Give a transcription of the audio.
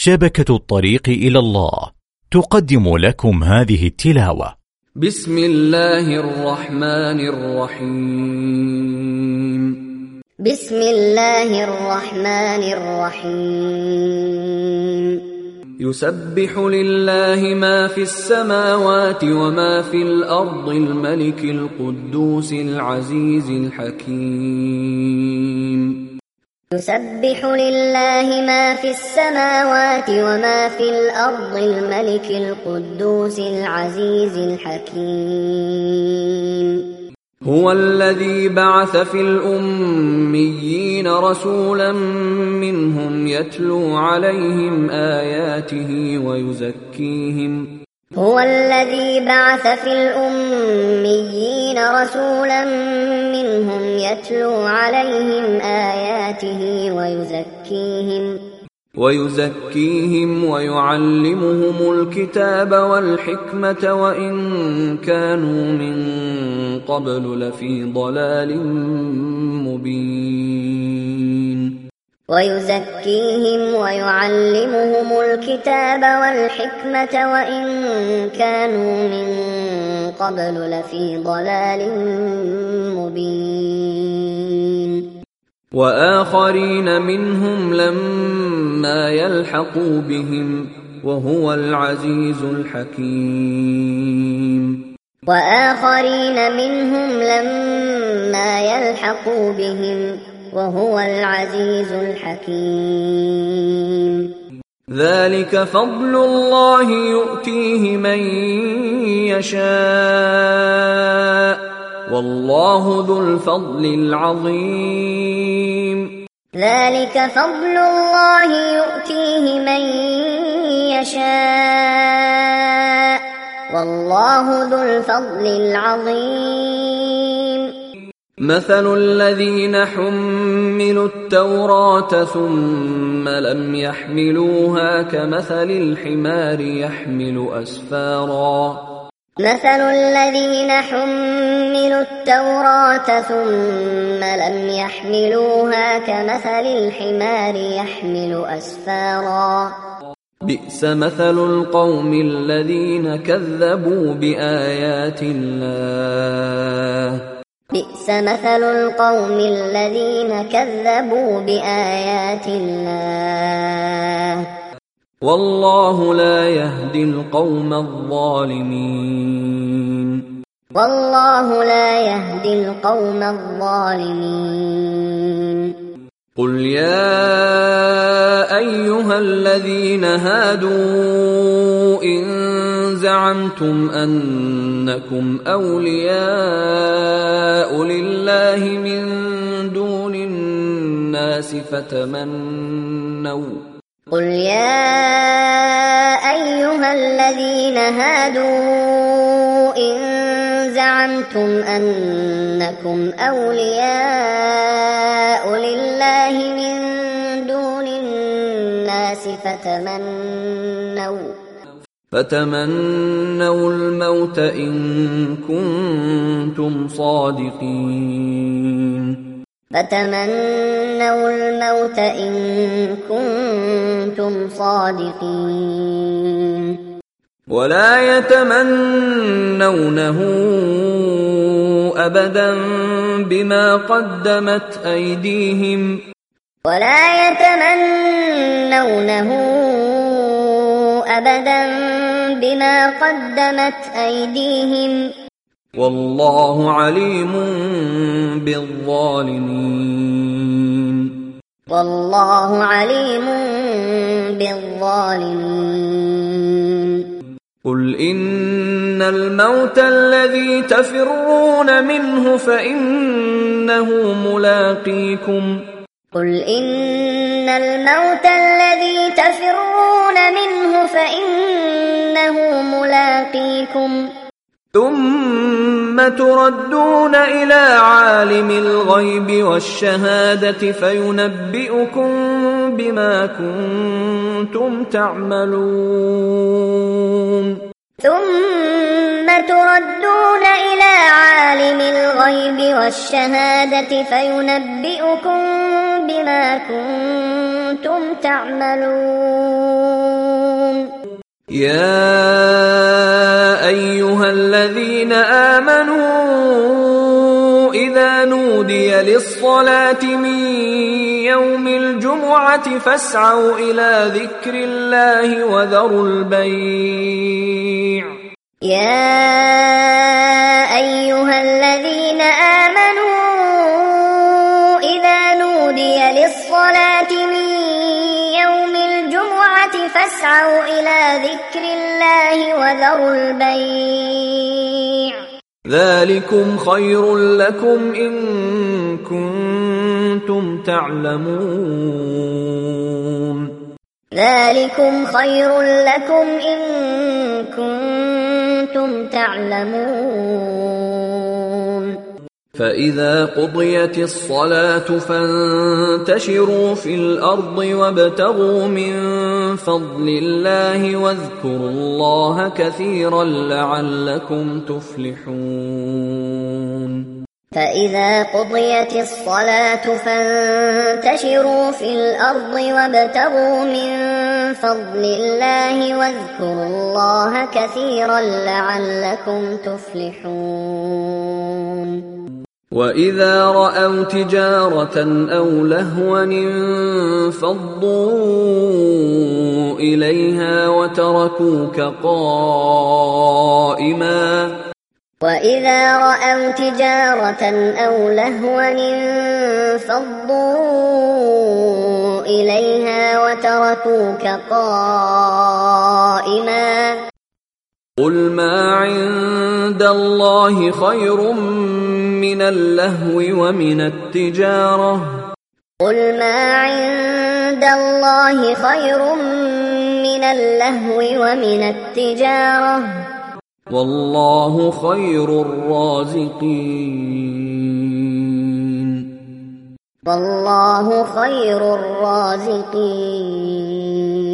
شبكة الطريق إلى الله تقدم لكم هذه التلاوة. بسم الله الرحمن الرحيم. بسم الله الرحمن الرحيم. يسبح لله ما في السماوات وما في الأرض الملك القدوس العزيز الحكيم. يسبح لله ما في السماوات وما في الأرض الملك القدوس العزيز الحكيم. هو الذي بعث في الأميين رسولا منهم يتلو عليهم آياته ويزكيهم. هو الذي بعث في الأميين رسولا منهم يتلو عليهم آياته ويزكيهم ويعلمهم الكتاب والحكمة وإن كانوا من قبل لفي ضلال مبين. ويزكيهم ويعلمهم الكتاب والحكمة وإن كانوا من قبل لفي ضلال مبين. وآخرين منهم لما يلحقوا بهم وهو العزيز الحكيم. وآخرين منهم لما يلحقوا بهم وهو العزيز الحكيم. ذلك فضل الله يؤتيه من يشاء والله ذو الفضل العظيم. ذلك فضل الله يؤتيه من يشاء والله ذو الفضل العظيم. مثل الذين حملوا التوراة ثم لم يحملوها كمثل الحمار يحمل أسفارا. مثل الذين حملوا التوراة ثم لم يحملوها كمثل الحمار يحمل أسفارا. بئس مثل القوم الذين كذبوا بآيات الله. بئس مثل القوم الذين كذبوا بآيات الله. والله لا يهدي القوم الظالمين. والله لا يهدي القوم الظالمين. قل يا أيها الذين هادوا إن زعمتم أنكم أولياء لله من دون الناس قل يا أيها الذين هادوا إن زعمتم أنكم أولياء لله من دون الناس فتمنوا الموت إن كنتم صادقين. فتمنوا الموت إن كنتم صادقين. ولا يتمنونه أبدا بما قدمت أيديهم. ولا يتمنونه أبدا بما قدمت أيديهم. والله عليم بالظالمين. والله عليم بالظالمين. قل إن الموت الذي تفرون منه فإنه ملاقيكم. قل إن الموت الذي تفرون منه فإنه ملاقيكم. ثم تردون إلى عالم الغيب والشهادة فينبئكم بما كنتم تعملون. ثم تردون إلى عالم الغيب والشهادة فينبئكم بما كنتم تعملون. يا أيها الذين آمنوا إذا نودي للصلاة من يوم الجمعة فاسعوا إلى ذكر الله وذروا البيع. يا أيها الذين آمنوا إذا نودي للصلاة من يوم الجمعة فاسعوا إلى ذكر الله وذروا البيع. ذلكم خير لكم إن كنتم تعلمون. ذلكم خير لكم إن كنتم تعلمون. فإذا قضيت الصلاة فانتشروا في الأرض وابتغوا من فضل الله واذكروا الله كثيرا لعلكم تفلحون. فإذا قضيت الصلاة فانتشروا في الأرض وابتغوا من فضل الله واذكروا الله كثيرا لعلكم تفلحون. وإذا رأوا تجارة أو لهوا انفضوا إليها وتركوك قائما. وإذا رأوا تجارة أو لهوا انفضوا إليها وتركوك قائما. قل ما عند الله خير من اللهو ومن التجارة. قل ما عند الله خير من اللهو ومن التجارة والله خير الرازقين. والله خير الرازقين.